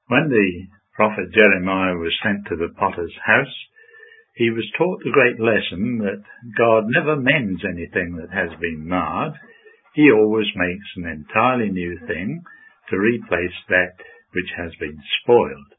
When the prophet Jeremiah was sent to the potter's house, he was taught the great lesson that God never mends anything that has been marred. He always makes an entirely new thing to replace that which has been spoiled.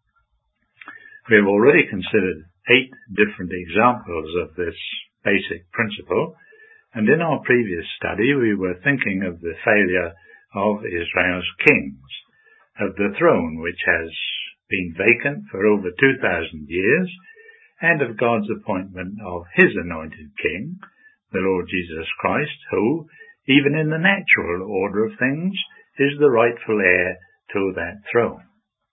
We have already considered 8 different examples of this basic principle, and in our previous study we were thinking of the failure of Israel's kings, of the throne which has been vacant for over 2,000 years, and of God's appointment of his anointed king, the Lord Jesus Christ, who, even in the natural order of things, is the rightful heir to that throne.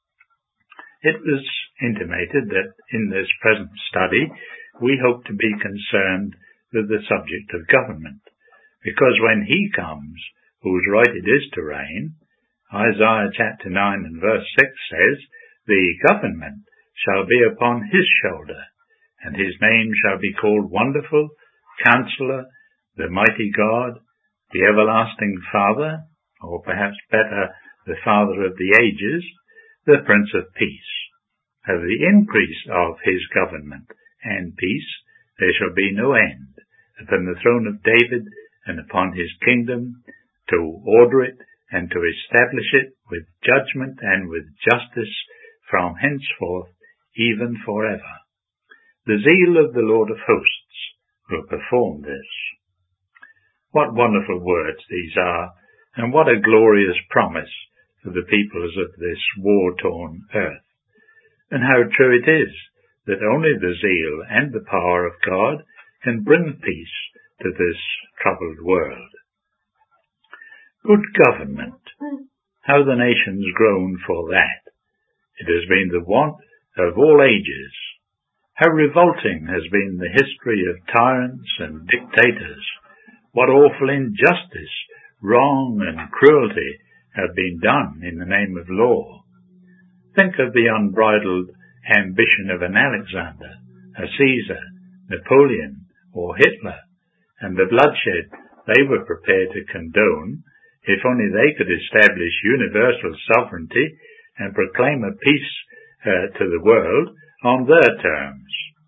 It was intimated that in this present study we hope to be concerned with the subject of government, because when he comes, whose right it is to reign, Isaiah chapter 9 and verse 6 says, "The government shall be upon his shoulder, and his name shall be called Wonderful, Counselor, the Mighty God, the Everlasting Father," or perhaps better, the Father of the Ages, the Prince of Peace. Of the increase of his government and peace there shall be no end, upon the throne of David and upon his kingdom, to order it and to establish it with judgment and with justice from henceforth, even forever. The zeal of the Lord of hosts will perform this. What wonderful words these are, and what a glorious promise for the peoples of this war-torn earth. And how true it is that only the zeal and the power of God can bring peace to this troubled world. Good government. How the nations groan for that. It has been the want of all ages. How revolting has been the history of tyrants and dictators. What awful injustice, wrong and cruelty have been done in the name of law. Think of the unbridled ambition of an Alexander, a Caesar, Napoleon, or Hitler, and the bloodshed they were prepared to condone if only they could establish universal sovereignty and proclaim a peace to the world on their terms.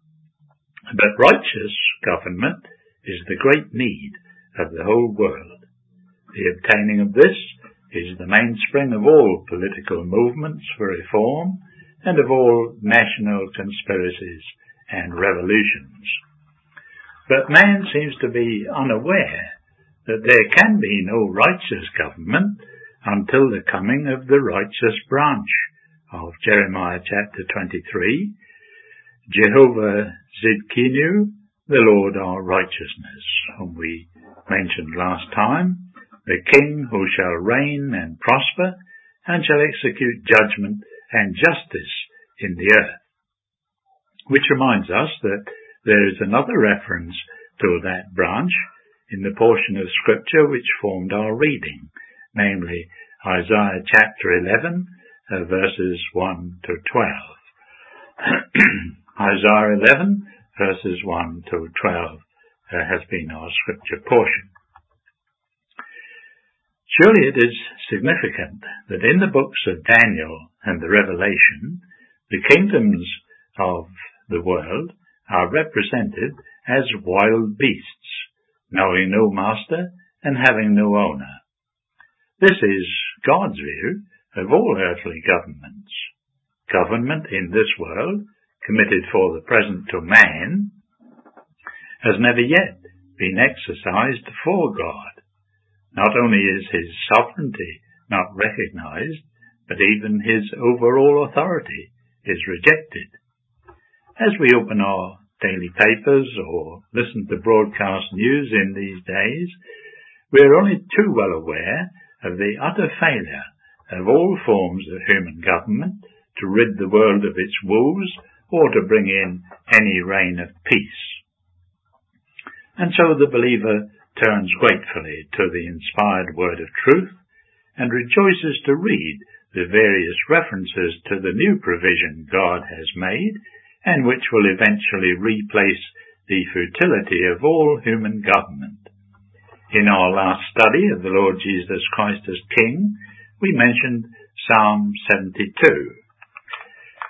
But righteous government is the great need of the whole world. The obtaining of this is the mainspring of all political movements for reform and of all national conspiracies and revolutions. But man seems to be unaware that there can be no righteous government until the coming of the righteous branch of Jeremiah chapter 23, Jehovah Zidkenu, the Lord our righteousness, whom we mentioned last time, the King who shall reign and prosper and shall execute judgment and justice in the earth. Which reminds us that there is another reference to that branch in the portion of Scripture which formed our reading, namely Isaiah chapter 11, verses 1 to 12. Isaiah 11, verses 1 to 12 has been our Scripture portion. Surely it is significant that in the books of Daniel and the Revelation, the kingdoms of the world are represented as wild beasts, knowing no master and having no owner. This is God's view of all earthly governments. Government in this world, committed for the present to man, has never yet been exercised for God. Not only is his sovereignty not recognized, but even his overall authority is rejected. As we open our daily papers or listen to broadcast news in these days, we are only too well aware of the utter failure of all forms of human government to rid the world of its woes or to bring in any reign of peace. And so the believer turns gratefully to the inspired word of truth and rejoices to read the various references to the new provision God has made and which will eventually replace the futility of all human government. In our last study of the Lord Jesus Christ as King, we mentioned Psalm 72,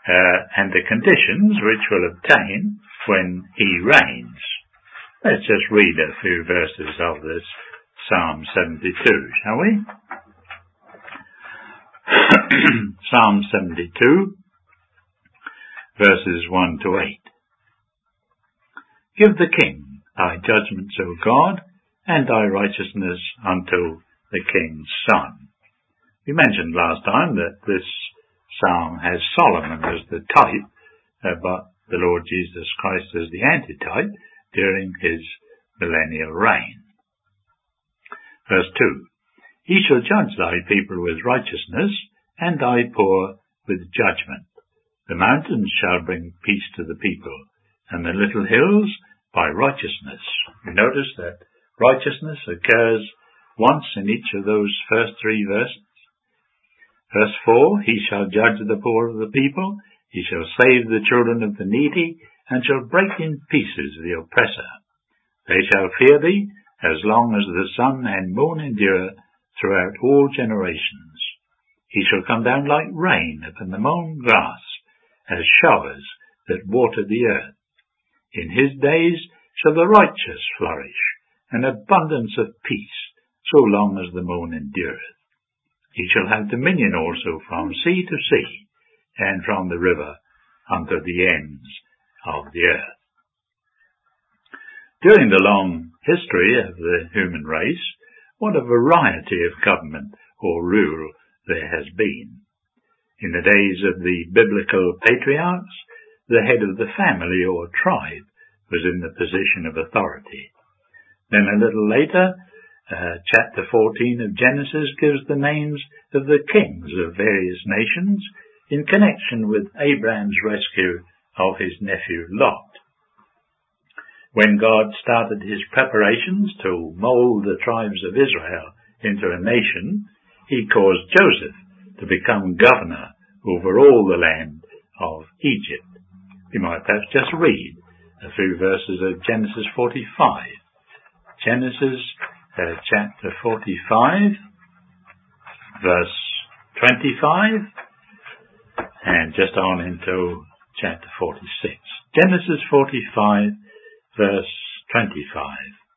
and the conditions which will obtain when he reigns. Let's just read a few verses of this Psalm 72, shall we? Psalm 72, verses 1 to 8. Give the king thy judgments, O God, and thy righteousness unto the king's son. We mentioned last time that this psalm has Solomon as the type, but the Lord Jesus Christ as the antitype during his millennial reign. Verse 2. He shall judge thy people with righteousness, and thy poor with judgment. The mountains shall bring peace to the people, and the little hills by righteousness. You notice that righteousness occurs once in each of those first three verses. Verse 4, he shall judge the poor of the people, he shall save the children of the needy, and shall break in pieces the oppressor. They shall fear thee as long as the sun and moon endure throughout all generations. He shall come down like rain upon the mown grass, as showers that water the earth. In his days shall the righteous flourish, an abundance of peace, so long as the moon endureth. He shall have dominion also from sea to sea, and from the river unto the ends of the earth. During the long history of the human race, what a variety of government or rule there has been. In the days of the biblical patriarchs, the head of the family or tribe was in the position of authority. Then a little later, chapter 14 of Genesis gives the names of the kings of various nations in connection with Abraham's rescue of his nephew Lot. When God started his preparations to mold the tribes of Israel into a nation, he caused Joseph to become governor over all the land of Egypt. We might perhaps just read a few verses of Genesis 45. Genesis chapter 45, verse 25, and just on into chapter 46. Genesis 45, verse 25.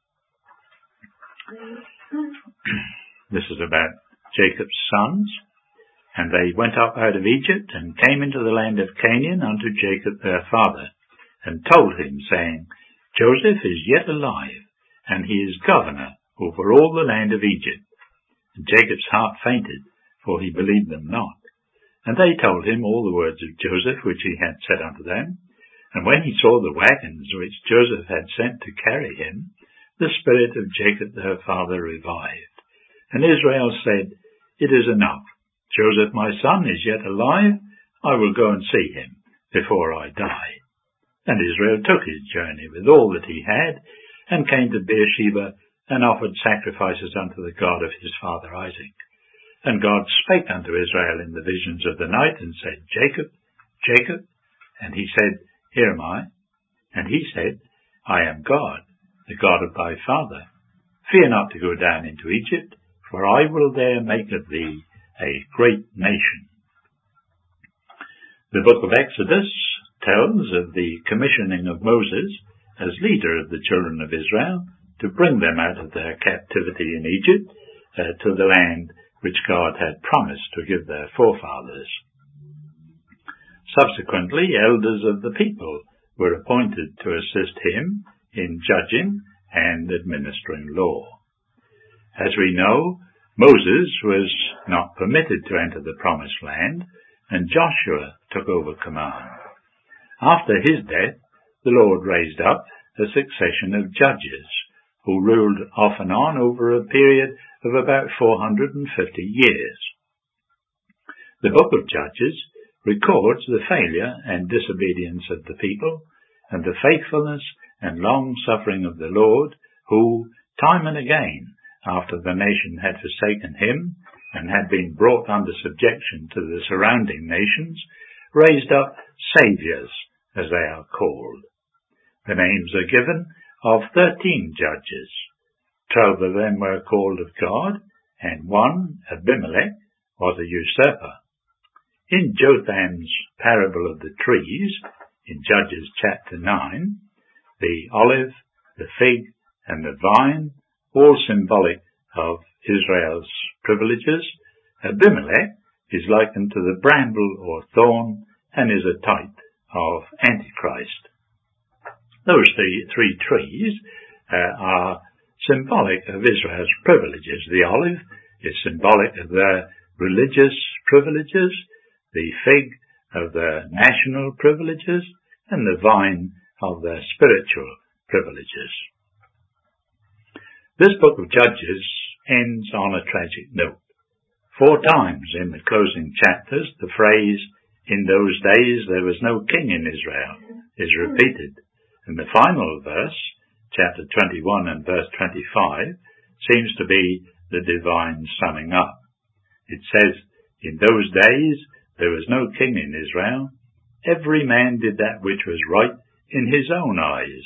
This is about Jacob's sons. And they went up out of Egypt, and came into the land of Canaan unto Jacob their father, and told him, saying, Joseph is yet alive, and he is governor over all the land of Egypt. And Jacob's heart fainted, for he believed them not. And they told him all the words of Joseph, which he had said unto them. And when he saw the wagons which Joseph had sent to carry him, the spirit of Jacob their father revived. And Israel said, It is enough. Joseph my son is yet alive. I will go and see him before I die. And Israel took his journey with all that he had, and came to Beersheba, and offered sacrifices unto the God of his father Isaac. And God spake unto Israel in the visions of the night, and said, Jacob, Jacob. And he said, Here am I. And he said, I am God, the God of thy father. Fear not to go down into Egypt, for I will there make of thee a great nation. The book of Exodus tells of the commissioning of Moses as leader of the children of Israel to bring them out of their captivity in Egypt to the land which God had promised to give their forefathers. Subsequently, elders of the people were appointed to assist him in judging and administering law. As we know, Moses was not permitted to enter the promised land, and Joshua took over command. After his death, the Lord raised up a succession of judges, who ruled off and on over a period of about 450 years. The book of Judges records the failure and disobedience of the people, and the faithfulness and long-suffering of the Lord, who, time and again, after the nation had forsaken him and had been brought under subjection to the surrounding nations, raised up saviours, as they are called. The names are given of 13 judges. 12 of them were called of God, and one, Abimelech, was a usurper. In Jotham's parable of the trees, in Judges chapter 9, the olive, the fig, and the vine, all symbolic of Israel's privileges, Abimelech is likened to the bramble or thorn and is a type of Antichrist. Those three trees are symbolic of Israel's privileges. The olive is symbolic of their religious privileges, the fig of their national privileges, and the vine of their spiritual privileges. This book of Judges ends on a tragic note. 4 times in the closing chapters, the phrase, "In those days there was no king in Israel," is repeated, and the final verse, chapter 21 and verse 25, seems to be the divine summing up. It says, "In those days there was no king in Israel. Every man did that which was right in his own eyes."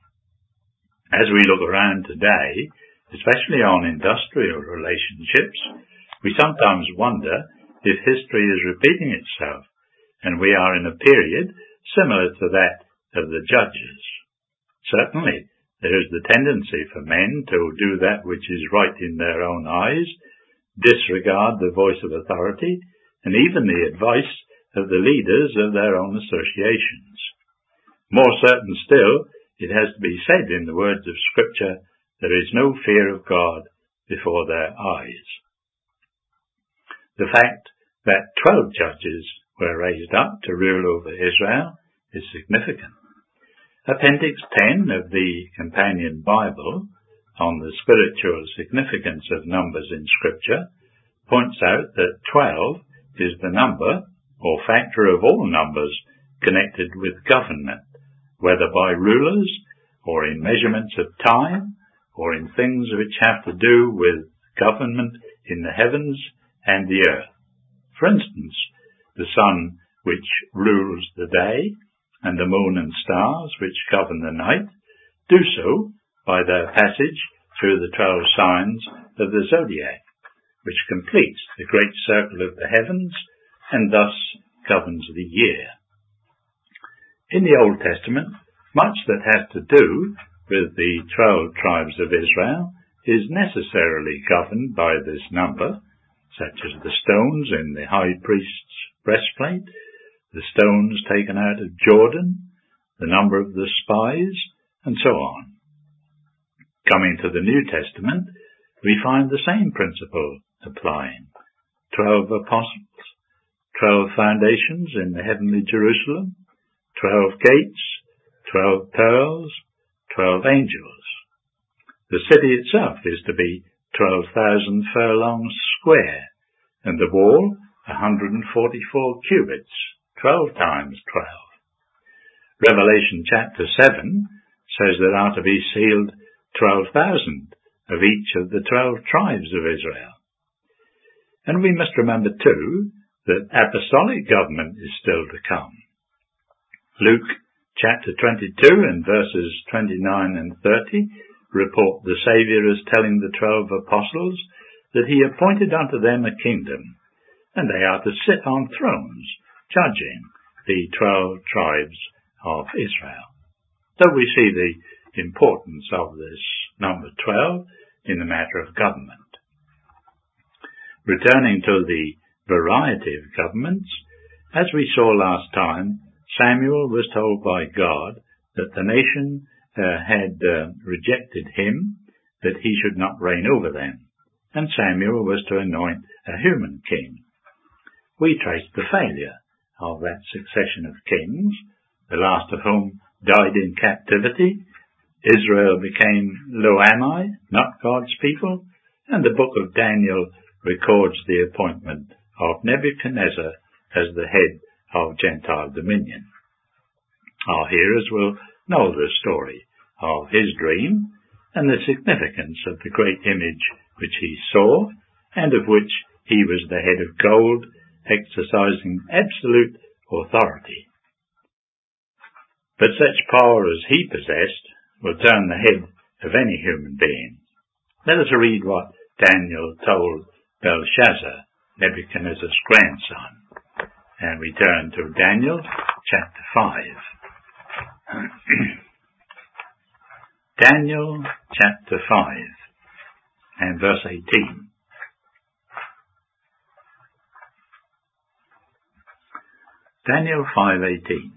As we look around today, especially on industrial relationships, we sometimes wonder if history is repeating itself, and we are in a period similar to that of the Judges. Certainly, there is the tendency for men to do that which is right in their own eyes, disregard the voice of authority, and even the advice of the leaders of their own associations. More certain still, it has to be said in the words of Scripture, there is no fear of God before their eyes. The fact that 12 judges were raised up to rule over Israel is significant. Appendix 10 of the Companion Bible on the spiritual significance of numbers in Scripture points out that 12 is the number or factor of all numbers connected with government, whether by rulers or in measurements of time or in things which have to do with government in the heavens and the earth. For instance, the sun which rules the day and the moon and stars which govern the night do so by their passage through the 12 signs of the zodiac, which completes the great circle of the heavens and thus governs the year. In the Old Testament, much that has to do with the 12 tribes of Israel is necessarily governed by this number, such as the stones in the high priest's breastplate, the stones taken out of Jordan, the number of the spies, and so on. Coming to the New Testament, we find the same principle applying. 12 apostles, 12 foundations in the heavenly Jerusalem, 12 gates, 12 pearls, 12 angels. The city itself is to be 12,000 furlongs square, and the wall 144 cubits, 12 times 12. Revelation chapter 7 says there are to be sealed 12,000 of each of the 12 tribes of Israel. And we must remember too that apostolic government is still to come. Luke chapter 22 and verses 29 and 30 report the Saviour as telling the 12 apostles that he appointed unto them a kingdom, and they are to sit on thrones, judging the 12 tribes of Israel. So we see the importance of this number 12 in the matter of government. Returning to the variety of governments, as we saw last time, Samuel was told by God that the nation had rejected him, that he should not reign over them, and Samuel was to anoint a human king. We trace the failure of that succession of kings, the last of whom died in captivity. Israel became Lo-Ammi, not God's people, and the book of Daniel records the appointment of Nebuchadnezzar as the head of Gentile dominion. Our hearers will know the story of his dream and the significance of the great image which he saw and of which he was the head of gold, exercising absolute authority. But such power as he possessed will turn the head of any human being. Let us read what Daniel told Belshazzar, Nebuchadnezzar's grandson. And we turn to Daniel chapter 5. Daniel chapter 5 and verse 18. Daniel 5:18.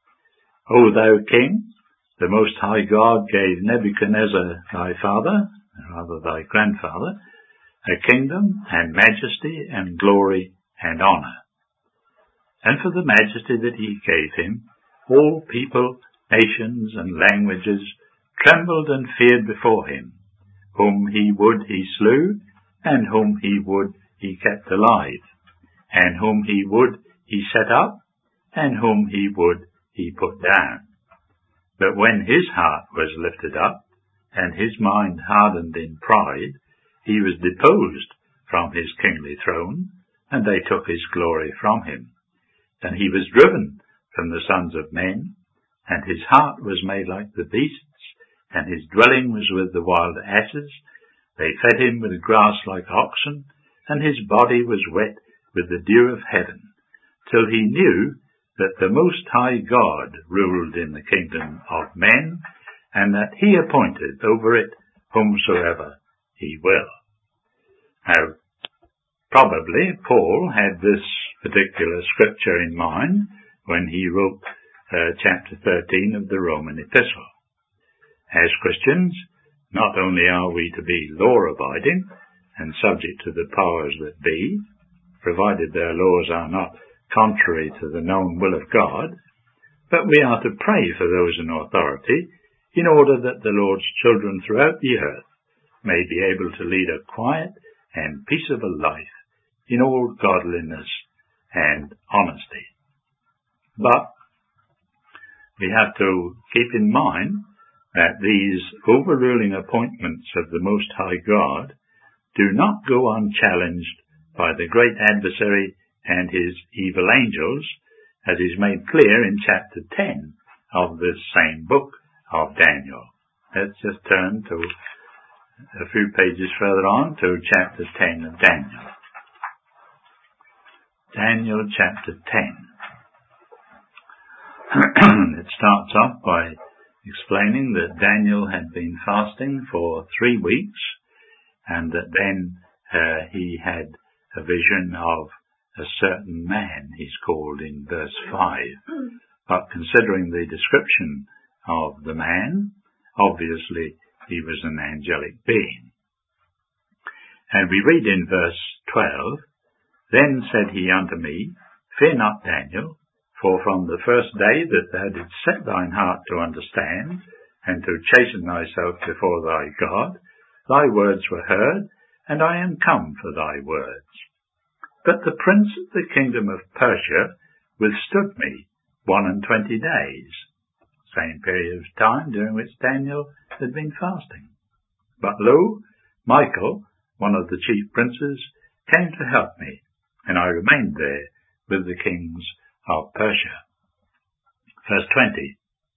O thou king, the Most High God gave Nebuchadnezzar thy father, rather thy grandfather, a kingdom and majesty and glory and honour. And for the majesty that he gave him, all people, nations, and languages trembled and feared before him. Whom he would he slew, and whom he would he kept alive, and whom he would he set up, and whom he would he put down. But when his heart was lifted up, and his mind hardened in pride, he was deposed from his kingly throne, and they took his glory from him. And he was driven from the sons of men, and his heart was made like the beasts, and his dwelling was with the wild asses. They fed him with grass like oxen, and his body was wet with the dew of heaven, till he knew that the Most High God ruled in the kingdom of men, and that he appointed over it whomsoever he will. Now, probably Paul had this particular scripture in mind when he wrote chapter 13 of the Roman epistle. As Christians, not only are we to be law-abiding and subject to the powers that be, provided their laws are not contrary to the known will of God, but we are to pray for those in authority in order that the Lord's children throughout the earth may be able to lead a quiet and peaceable life in all godliness and honesty. But we have to keep in mind that these overruling appointments of the Most High God do not go unchallenged by the great adversary and his evil angels, as is made clear in chapter 10 of this same book of Daniel. Let's just turn to a few pages further on to chapter 10 of Daniel. Daniel chapter 10. It starts off by explaining that Daniel had been fasting for 3 weeks, and that then he had a vision of a certain man, he's called in verse 5. But considering the description of the man, obviously he was an angelic being. And we read in verse 12, Then said he unto me, Fear not, Daniel, for from the first day that thou didst set thine heart to understand, and to chasten thyself before thy God, thy words were heard, and I am come for thy words. But the prince of the kingdom of Persia withstood me 21 days, same period of time during which Daniel had been fasting. But lo, Michael, one of the chief princes, came to help me, and I remained there with the kings of Persia. Verse 20.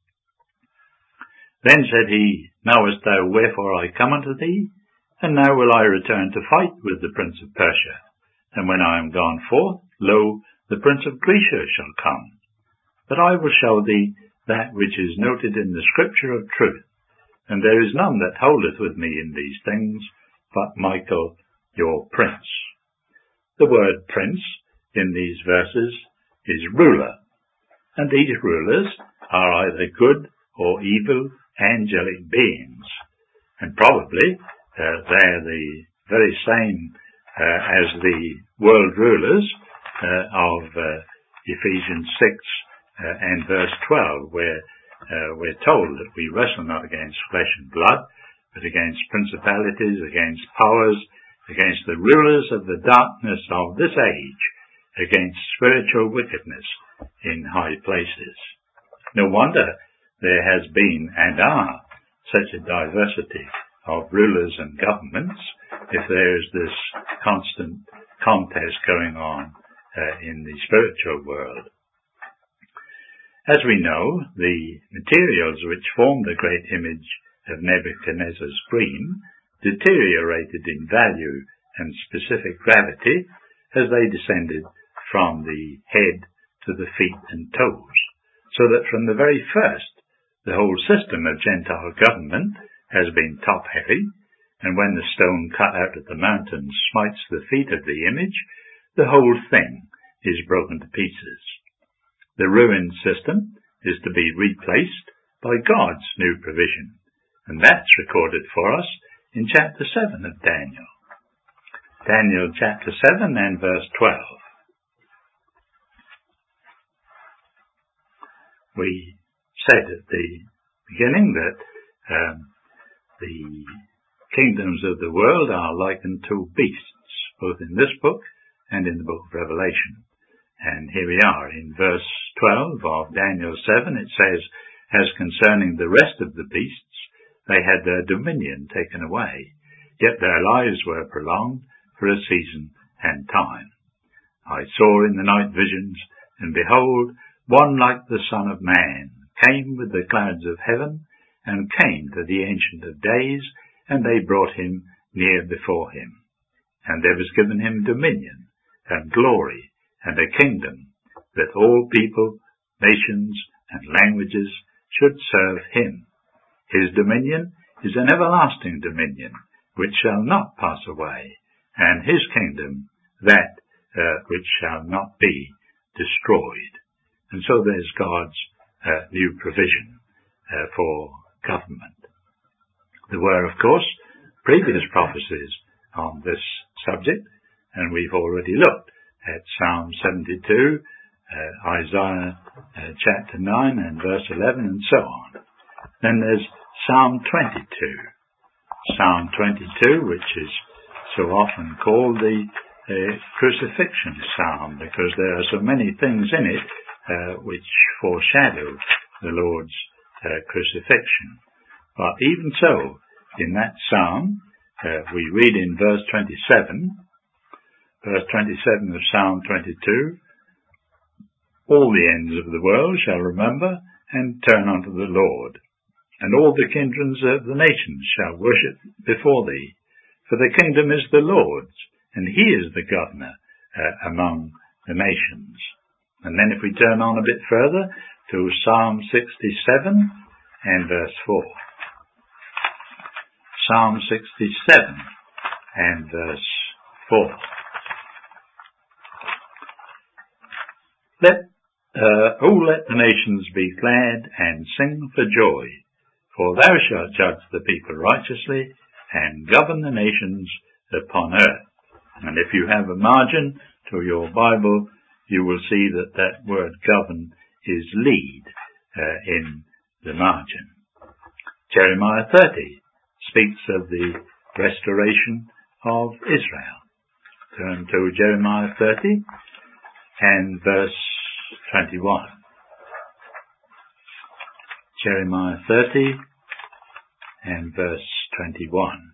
Then said he, Knowest thou wherefore I come unto thee? And now will I return to fight with the prince of Persia. And when I am gone forth, lo, the prince of Grecia shall come. But I will show thee that which is noted in the scripture of truth, and there is none that holdeth with me in these things, but Michael your prince. The word prince in these verses is ruler, and these rulers are either good or evil angelic beings, and probably they're the very same as the world rulers of Ephesians 6 and verse 12, where we're told that we wrestle not against flesh and blood, but against principalities, against powers, against the rulers of the darkness of this age, against spiritual wickedness in high places. No wonder there has been and are such a diversity of rulers and governments if there is this constant contest going on in the spiritual world. As we know, the materials which formed the great image of Nebuchadnezzar's dream deteriorated in value and specific gravity as they descended from the head to the feet and toes, so that from the very first the whole system of Gentile government has been top-heavy, and when the stone cut out of the mountain smites the feet of the image, the whole thing is broken to pieces. The ruined system is to be replaced by God's new provision, and that's recorded for us in chapter 7 of Daniel. Daniel chapter 7 and verse 12. We said at the beginning that the kingdoms of the world are likened to beasts, both in this book and in the book of Revelation. And here we are in verse 12 of Daniel 7. It says, "As concerning the rest of the beasts, they had their dominion taken away, yet their lives were prolonged for a season and time. I saw in the night visions, and behold, one like the Son of Man came with the clouds of heaven, and came to the Ancient of Days, and they brought him near before him. And there was given him dominion, and glory, and a kingdom, that all people, nations, and languages should serve him. His dominion is an everlasting dominion, which shall not pass away, and his kingdom that which shall not be destroyed." And so there's God's new provision for government. There were, of course, previous prophecies on this subject, and we've already looked at Psalm 72, Isaiah chapter 9 and verse 11, and so on. Then there's Psalm 22. Psalm 22, which is so often called the crucifixion psalm, because there are so many things in it which foreshadow the Lord's crucifixion. But even so, in that psalm, we read in verse 27 of Psalm 22, "All the ends of the world shall remember and turn unto the Lord, and all the kindreds of the nations shall worship before thee. For the kingdom is the Lord's, and he is the governor among the nations." And then if we turn on a bit further to Psalm 67 and verse 4. Psalm 67 and verse 4. Let the nations be glad and sing for joy, for thou shalt judge the people righteously and govern the nations upon earth. And if you have a margin to your Bible, you will see that word govern is lead in the margin. Jeremiah 30 speaks of the restoration of Israel. Turn to Jeremiah 30 and verse 21. Jeremiah 30 and verse 21.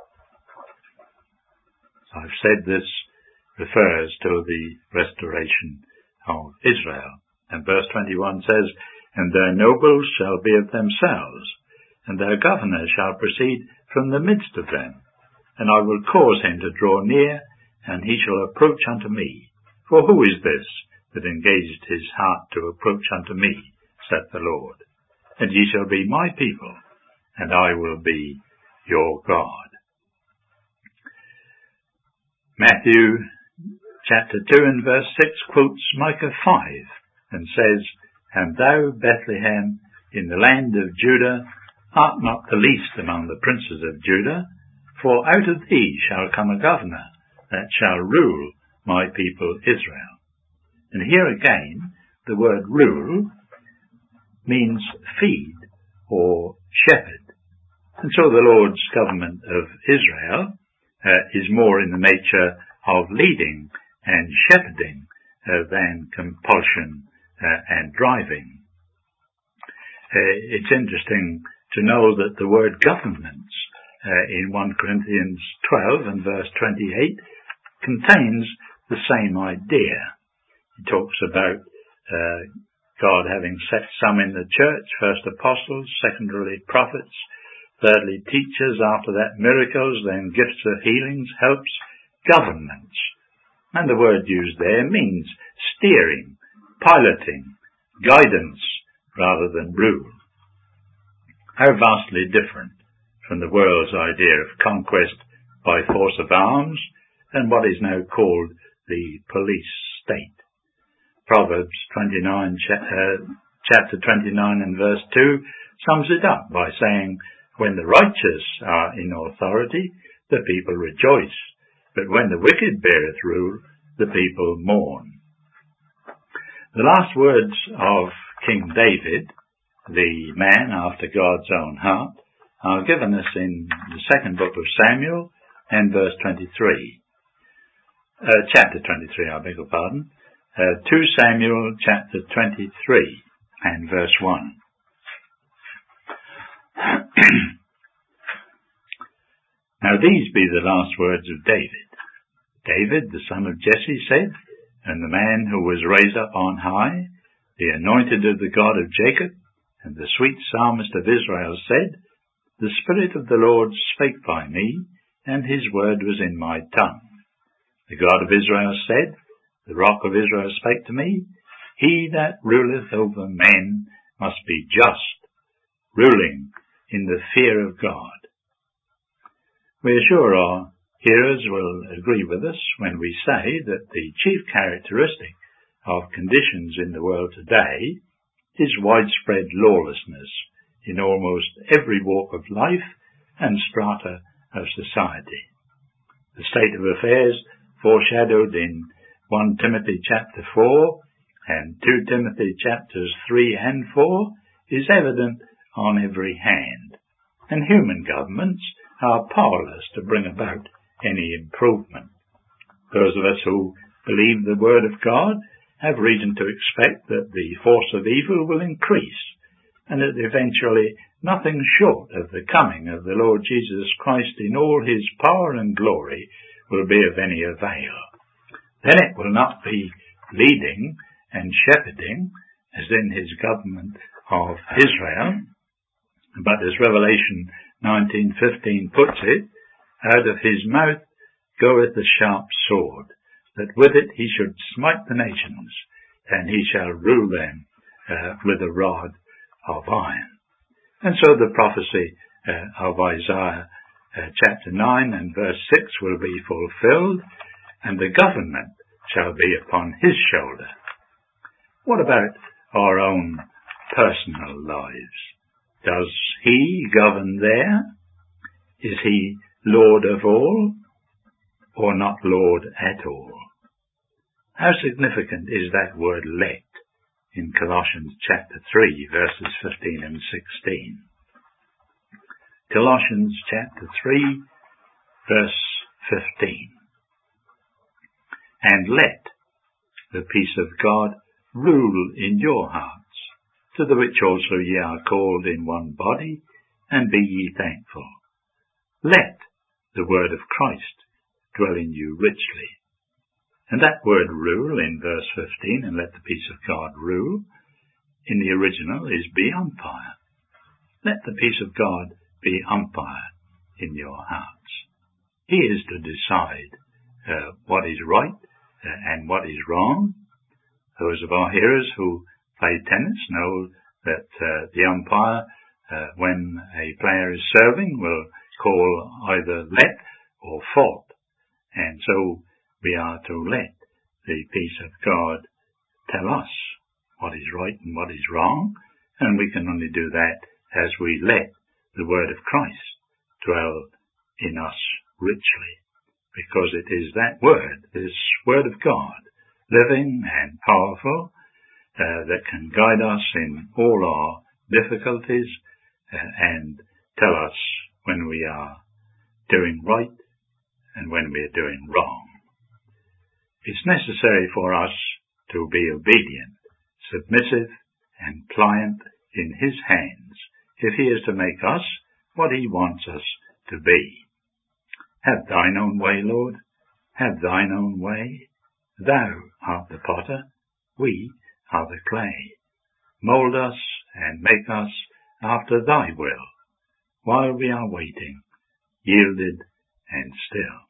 I've said this refers to the restoration of Israel. And verse 21 says, "And their nobles shall be of themselves, and their governor shall proceed from the midst of them. And I will cause him to draw near, and he shall approach unto me. For who is this that engaged his heart to approach unto me, saith the Lord? And ye shall be my people, and I will be your God." Matthew chapter 2 and verse 6 quotes Micah 5 and says, "And thou, Bethlehem, in the land of Judah, art not the least among the princes of Judah, for out of thee shall come a governor that shall rule my people Israel." And here again, the word rule means feed or shepherd. And so the Lord's government of Israel is more in the nature of leading and shepherding than compulsion and driving. It's interesting to know that the word governments in 1 Corinthians 12 and verse 28 contains the same idea. It talks about God having set some in the church, first apostles, secondarily prophets, thirdly teachers, after that miracles, then gifts of healings, helps, governments. And the word used there means steering, piloting, guidance rather than rule. How vastly different from the world's idea of conquest by force of arms and what is now called the police state. Proverbs 29, chapter 29 and verse 2 sums it up by saying, when the righteous are in authority, the people rejoice, but when the wicked beareth rule, the people mourn. The last words of King David, the man after God's own heart, are given us in the second book of Samuel and verse 23. Chapter 23, I beg your pardon. 2 Samuel chapter 23 and verse 1. Now these be the last words of David. David, the son of Jesse, said, and the man who was raised up on high, the anointed of the God of Jacob, and the sweet psalmist of Israel said, the Spirit of the Lord spake by me, and his word was in my tongue. The God of Israel said, the rock of Israel spake to me, he that ruleth over men must be just, ruling in the fear of God. We are sure our hearers will agree with us when we say that the chief characteristic of conditions in the world today is widespread lawlessness in almost every walk of life and strata of society. The state of affairs foreshadowed in 1 Timothy chapter 4 and 2 Timothy chapters 3 and 4 is evident on every hand, and human governments are powerless to bring about any improvement. Those of us who believe the Word of God have reason to expect that the force of evil will increase, and that eventually nothing short of the coming of the Lord Jesus Christ in all his power and glory will be of any avail. Then it will not be leading and shepherding, as in his government of Israel, but as Revelation 19:15 puts it, out of his mouth goeth the sharp sword, that with it he should smite the nations, and he shall rule them with a rod of iron. And so the prophecy of Isaiah chapter 9 and verse 6 will be fulfilled, and the government shall be upon his shoulder. What about our own personal lives? Does he govern there? Is he Lord of all, or not Lord at all? How significant is that word let in Colossians chapter 3 verses 15 and 16? Colossians chapter 3 verse 15. And let the peace of God rule in your hearts, to the which also ye are called in one body, and be ye thankful. Let the word of Christ dwell in you richly. And that word rule in verse 15, and let the peace of God rule, in the original is be umpire. Let the peace of God be umpire in your hearts. He is to decide what is right and what is wrong. Those of our hearers who play tennis know that the umpire, when a player is serving, will call either let or fault. And so we are to let the peace of God tell us what is right and what is wrong, and we can only do that as we let the word of Christ dwell in us richly, because it is that word, this word of God, living and powerful, that can guide us in all our difficulties and tell us when we are doing right and when we are doing wrong. It's necessary for us to be obedient, submissive, and pliant in his hands if he is to make us what he wants us to be. Have thine own way, Lord. Have thine own way. Thou art the potter, we are the clay. Mold us and make us after thy will, while we are waiting, yielded and still.